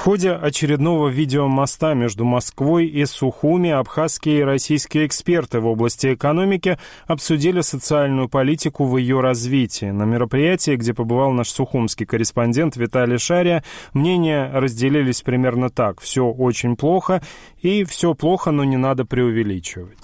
В ходе очередного видеомоста между Москвой и Сухуми абхазские и российские эксперты в области экономики обсудили социальную политику в ее развитии. На мероприятии, где побывал наш сухумский корреспондент Виталий Шария, мнения разделились примерно так: все очень плохо, и все плохо, но не надо преувеличивать.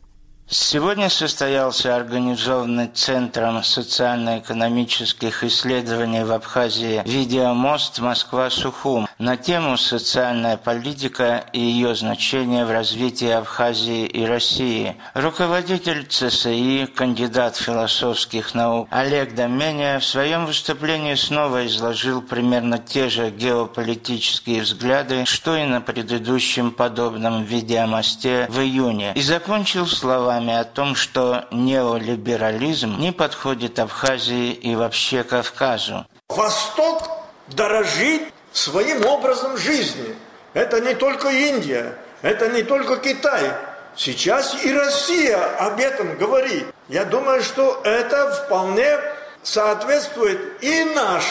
Сегодня состоялся организованный Центром социально-экономических исследований в Абхазии видеомост «Москва-Сухум» на тему «Социальная политика и ее значение в развитии Абхазии и России». Руководитель ЦСИ, кандидат философских наук Олег Доменя в своем выступлении снова изложил примерно те же геополитические взгляды, что и на предыдущем подобном видеомосте в июне, и закончил словами о том, что неолиберализм не подходит Абхазии и вообще Кавказу. Восток дорожит своим образом жизни. Это не только Индия, это не только Китай. Сейчас и Россия об этом говорит. Я думаю, что это вполне соответствует и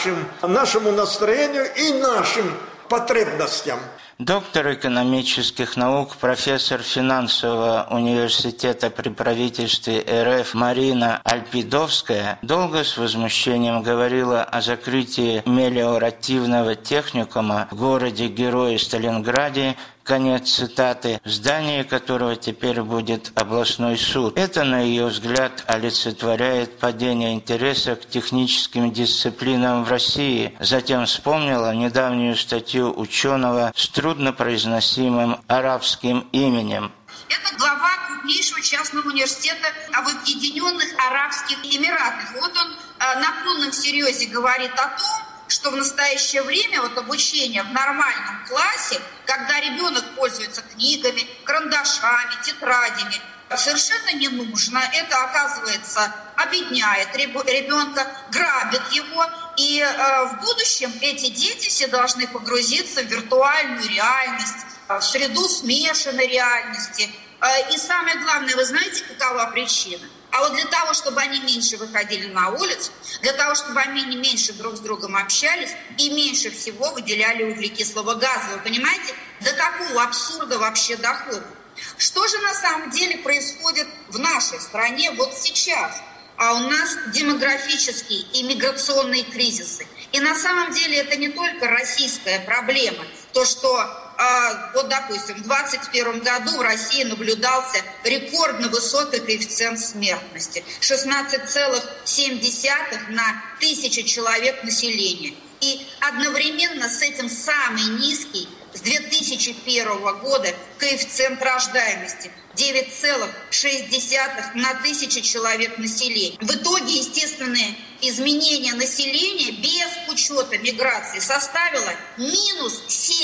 нашему настроению, и нашим потребностям. Доктор экономических наук, профессор финансового университета при правительстве РФ Марина Альпидовская долго с возмущением говорила о закрытии мелиоративного техникума в городе-герое Сталинграде, конец цитаты, в здании которого теперь будет областной суд. Это, на ее взгляд, олицетворяет падение интереса к техническим дисциплинам в России. Затем вспомнила недавнюю статью ученого с труднопроизносимым арабским именем. Это глава крупнейшего частного университета в Объединенных Арабских Эмиратах. Вот он на полном серьезе говорит о том, что в настоящее время обучение в нормальном классе, когда ребенок пользуется книгами, карандашами, тетрадями, совершенно не нужно. Это, оказывается, обедняет ребенка, грабит его. И в будущем эти дети все должны погрузиться в виртуальную реальность, в среду смешанной реальности. И самое главное, вы знаете, какова причина? А вот для того, чтобы они меньше выходили на улицу, для того, чтобы они меньше друг с другом общались и меньше всего выделяли углекислого газа. Вы понимаете, до какого абсурда вообще доходит? Что же на самом деле происходит в нашей стране вот сейчас? А у нас демографические и миграционные кризисы. И на самом деле это не только российская проблема. То, что вот, допустим, в 2021 году в России наблюдался рекордно высокий коэффициент смертности. 16,7 на 1000 человек населения. И одновременно с этим самый низкий с 2001 года коэффициент рождаемости 9,6 на 1000 человек населения. В итоге естественное изменение населения без учета миграции составило минус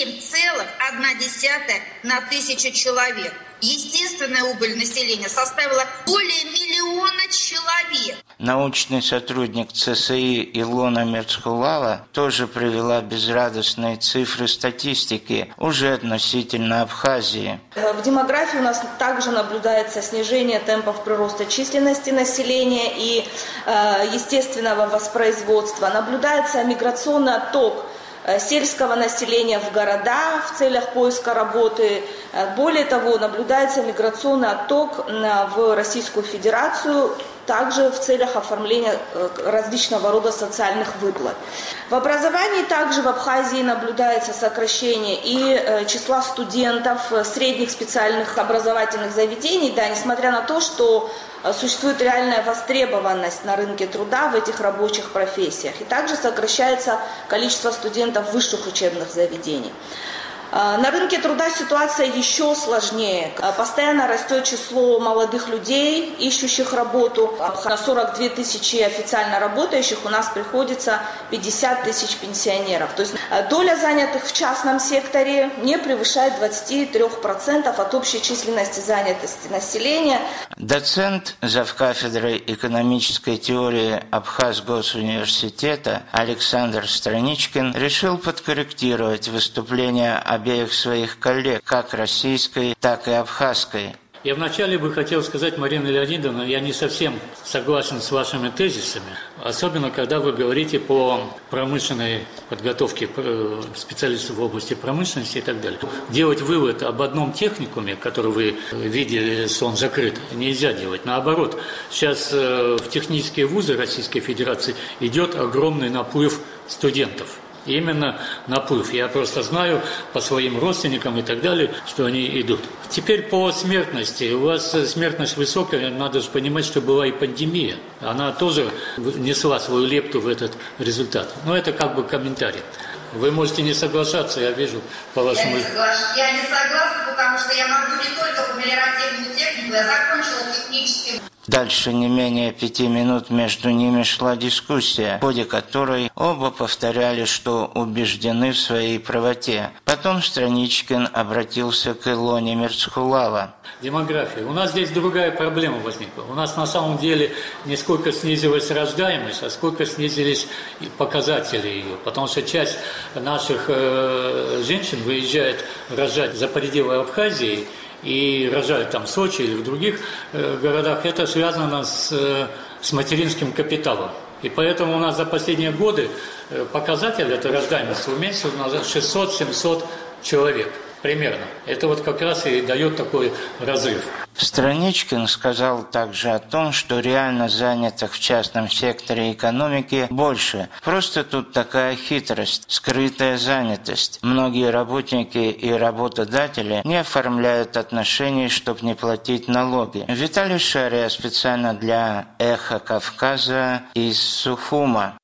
7,1 на 1000 человек. Естественная убыль населения составила более 1 миллиона человек. Научный сотрудник ЦСИ Илона Мерцхулава тоже привела безрадостные цифры статистики уже относительно Абхазии. В демографии у нас также наблюдается снижение темпов прироста численности населения и естественного воспроизводства. Наблюдается миграционный отток сельского населения в города в целях поиска работы. Более того, наблюдается миграционный отток в Российскую Федерацию, также в целях оформления различного рода социальных выплат. В образовании также в Абхазии наблюдается сокращение и числа студентов средних специальных образовательных заведений, да, несмотря на то, что существует реальная востребованность на рынке труда в этих рабочих профессиях. И также сокращается количество студентов высших учебных заведений. На рынке труда ситуация еще сложнее. Постоянно растет число молодых людей, ищущих работу. На 42 тысячи официально работающих у нас приходится 50 тысяч пенсионеров. То есть доля занятых в частном секторе не превышает 23% от общей численности занятости населения. Доцент завкафедрой экономической теории Абхазгосуниверситета Александр Страничкин решил подкорректировать выступление обеих своих коллег, как российской, так и абхазской. Я вначале бы хотел сказать, Марина Леонидовна, я не совсем согласен с вашими тезисами, особенно когда вы говорите по промышленной подготовке специалистов в области промышленности и так далее. Делать вывод об одном техникуме, который вы видели, что он закрыт, нельзя делать. Наоборот, сейчас в технические вузы Российской Федерации идет огромный наплыв студентов. Именно наплыв. Я просто знаю по своим родственникам и так далее, что они идут. Теперь по смертности. У вас смертность высокая, надо же понимать, что была и пандемия. Она тоже внесла свою лепту в этот результат. Но это как бы комментарий. Вы можете не соглашаться, я вижу по вашему... Я не согласна, потому что я могу не только по мелиоративную технику, я закончила технический... Дальше не менее 5 минут между ними шла дискуссия, в ходе которой оба повторяли, что убеждены в своей правоте. Потом Страничкин обратился к Илоне Мерцхулава. Демография. У нас здесь другая проблема возникла. У нас на самом деле не сколько снизилась рождаемость, а сколько снизились показатели ее. Потому что часть наших женщин выезжает рожать за пределы Абхазии, и рожают там в Сочи или в других городах, это связано с материнским капиталом. И поэтому у нас за последние годы показатель этой рождаемости уменьшился на 600-700 человек примерно. Это вот как раз и дает такой разрыв. Страничкин сказал также о том, что реально занятых в частном секторе экономики больше. Просто тут такая хитрость, скрытая занятость. Многие работники и работодатели не оформляют отношений, чтобы не платить налоги. Виталий Шария специально для «Эхо Кавказа» из Сухума.